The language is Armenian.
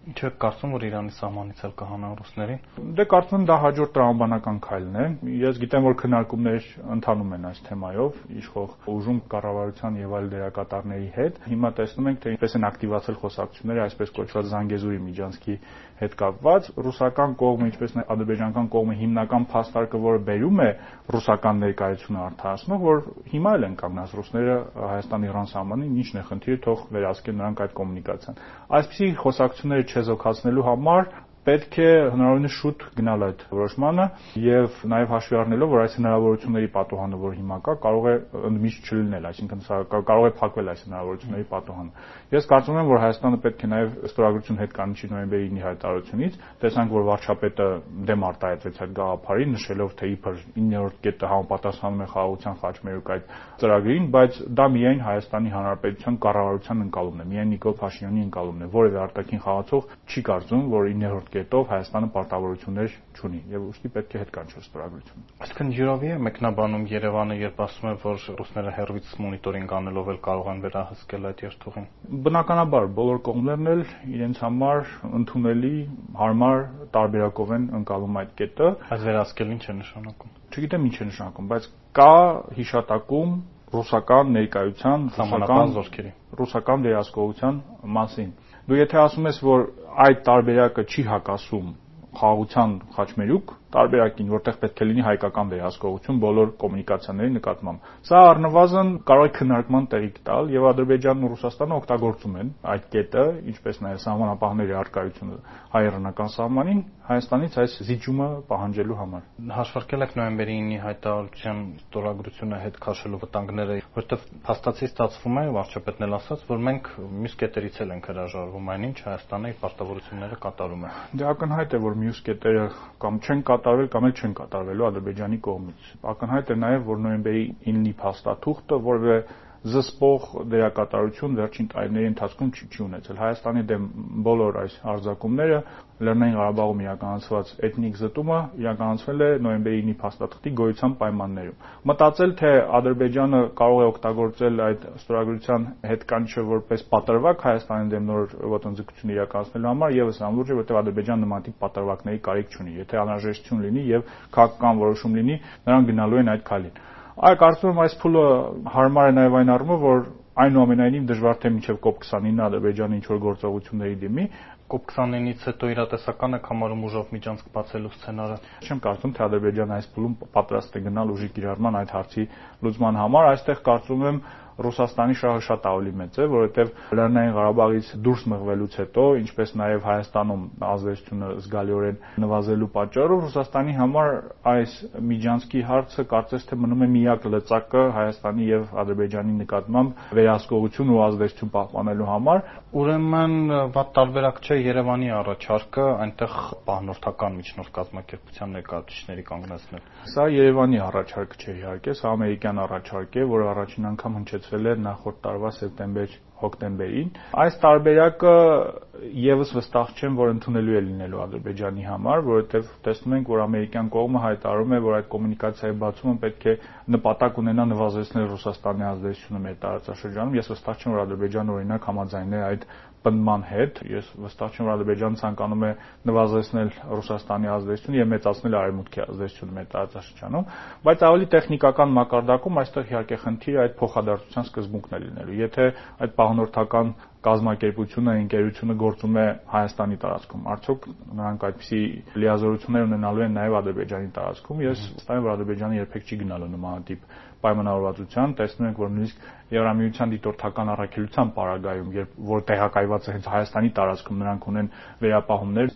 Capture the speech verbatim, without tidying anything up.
Ինչ եք կարծում, որ Իրանի սահմանից էլ կհանան ռուսներին։ Դե կարծում եմ դա հաջորդ տրամաբանական քայլն է։ Ես գիտեմ, որ քննարկումներ ընթանում են այս թեմայով իշխող ուժում կառավարության եւ այլ դերակատարների հետ։ Հիմա տեսնում ենք, թե ինչպես են ակտիվացել խոսակցությունները այսպես կոչված Զանգեզուրի միջանցքի հետ կապված։ Ռուսական կողմը, ինչպես նաեւ ադրբեջանական կողմը հիմնական փաստարկը, որը բերում է ռուսական ներկայությունը արդարացնող, որ հիմա էլ են կանգնած ռուսները Հայաստան-Իրան սահմանին, ինչն է խնդիրը, թող վերահսկեն նրանք այդ կոմունիկացիան։ Այսպիսի խոսակցությունները չեզոքացնելու համար պետք է հնարավորինս շուտ գնալ այդ որոշմանը եւ նաեւ հաշվի առնելով, որ այս հնարավորությունների պատոհանը, որ հիմա կա, կարող է ընդմիշտ չլինել, այսինքն սա կարող է փակվել այս հնարավորությունների պատոհանը։ Ես կարծում եմ, որ Հայաստանը պետք է նաեւ ստորագրություն հետ կանչի նոյեմբերի ինի հայտարարությունից, տեսանք, որ վարչապետը դեմ արտահայտվեց այդ գաղափարին, նշելով, թե իբր իններորդ կետը համապատասխանում է խաղաղության խաչմերուկ այդ ծրագրին, բայց դա միայն Հայաստանի Հանրապետության կառավարության ընկալումն է, միայն Նիկոլ Փաշինյանի ընկալումն է, որևէ արտաքին խաղացող չի կարծում, որ իններորդ կետով Հայաստանը պարտավորություններ չունի եւ ուստի պետք է հետ կանչել ստորագրությունը։ Այսինքն յուրովի է մեկնաբանում Երևանը, երբ ասում է, որ ռուսները հեռվից մոնիտորինգ անելով էլ կարող են վերահսկել այդ երթուղին։ Բնականաբար բոլոր կողմերն էլ իրենց համար ընդունելի, հարմար տարբերակով են ընկալում այդ կետը։ Այս վերահսկելն ինչ է նշանակում։ Չգիտեմ ինչ է նշանակում, բայց կա հիշատակում ռուսական ներկայության, ռուսական զորքերի, ռուսական վերահսկողության մասին։ Դու եթե ասում ես, որ այդ տարբերակը չի հակասում խաղաղության խաչմերուկ տարբերակին, որտեղ պետք է լինի հայկական վերահսկողություն բոլոր կոմունիկացիաների նկատմամբ։ Սա առնվազն կարող է քննարկման տեղիք տալ եւ Ադրբեջանն ու Ռուսաստանը օգտագործում են այդ կետը, ինչպես նաեւ սահմանապահների արկայությունը հայ-իրանական սահմանին Հայաստանից այս զիջումը պահանջելու համար։ Հաշվարկել եք նոյեմբերի ինի հայտարարության ստորագրությունը հետ քաշելու վտանգները, որտեղ փաստացի ստացվում է, վարչապետն էլ ասաց, որ մենք մյուս կետերից էլ ենք հրաժարվում, այնինչ Հայաստանը իր պարտավորությունները կատարում է։ Դե ակնհայտ է, որ մյուս կետերը կամ չեն կատարվել կամ էլ չեն կատարվելու Ադրբեջանի կողմից։ Ակնհայտ է նաև, որ նոյեմբերի ինի փաստաթուղթը որևէ զսպող դերակատարություն վերջին տարիների ընթացքում չի ունեցել։ Հայաստանի դեմ բոլոր այս արձակումները Լեռնային Ղարաբաղում իրականացված էթնիկ զտումը իրականացվել է նոյեմբերի ինի փաստաթղթի գոյության պայմաններում։ Մտածել, թե Ադրբեջանը կարող է օգտագործել այդ ստորագրության հետ կանչը որպես պատրվակ Հայաստանի դեմ նոր ոտնձգություն իրականացնելու համար, եւս անլուրջ է, որտեղ Ադրբեջանը նման տիպ պատրվակների կարիք չունի։ Եթե անհրաժեշտություն լինի եւ քաղաքական որոշում լինի, նրանք գնալու են այդ քայլին։ Այ կարծում եմ այս փուլը հարմար է նաև այն առումով, որ այնուամենայնիվ դժվար թե մինչև կոպ քսանինը Ադրբեջանը ինչ-որ գործողությունների դիմի։ կոպ քսանինից հետո իրատեսական եք համարում ուժով միջանցք բացելու սցենարը։ Չեմ կարծում, թե Ադրբեջանը այս փուլում պատրաստ է գնալ ուժի կիրառման այդ հարցի լուծման համար։ Այստեղ կարծում եմ Ռուսաստանի շահը շատ ավելի մեծ է, որովհետև Լեռնային Ղարաբաղից դուրս մղվելուց հետո, ինչպես նաև Հայաստանում ազդեցությունը զգալիորեն նվազելու պատճառով Ռուսաստանի համար այս միջանցքի հարցը կարծես թե մնում է միակ լծակը Հայաստանի եւ Ադրբեջանի նկատմամբ վերահսկողություն ու ազդեցություն պահպանելու համար։ Ուրեմն վատ տարբերակ չէ Երևանի առաջարկը այնտեղ պահնորդական միջնորդ կազմակերպության ներկայացուցիչների կանգնեցնել։ Սա Երևանի առաջարկ չէ իհարկե, սա ամերիկյան առաջարկ է, որը առաջին անգամ հնչեցվել է նախորդ տարվա սեպտեմբեր հոկտեմբերին։ Այս տարբերակը եւս վստահ չեմ, որ ընդունելու է լինելու Ադրբեջանի համար, որովհետեւ տեսնում ենք, որ ամերիկյան կողմը հայտարարում է, որ այդ կոմունիկացիայի բացումը պետք է նպատակ ունենա նվազեցնել Ռուսաստանի ազդեցությունը մեր տարածաշրջանում։ Ես վստահ չեմ, որ Ադրբեջանը օրինակ համաձայնի է այդ պնդման հետ։ Ես վստահ չեմ, որ Ադրբեջանը ցանկանում է նվազեցնել Ռուսաստանի ազդեցությունը եւ մեծացնել Արևմուտքի ազդեցությունը մեր տարածաշրջանում, բայց ավելի տեխնիկական մակարդակում այստեղ իհարկե խնդիրը այդ փոխադարձության սկզբունքն է լինելու։ Եթե այդ պահնորդական կազմակերպությունը, ընկերությունը գործում է Հայաստանի տարածքում, արդյոք նրանք այդպիսի լիազորություններ ունենալու են նաև Ադրբեջանի տարածքում։ Ես վստահ եմ, որ Ադրբեջանը երբեք չի գնալու նմանատիպ պայմանավորվածության։ Տեսնում ենք, որ նույնիսկ Եվրամիության դիտորդական առաքելության պարագայում, երբ որ տեղակայված է հենց Հայաստանի տարածքում, նրանք ունեն վերապահումներ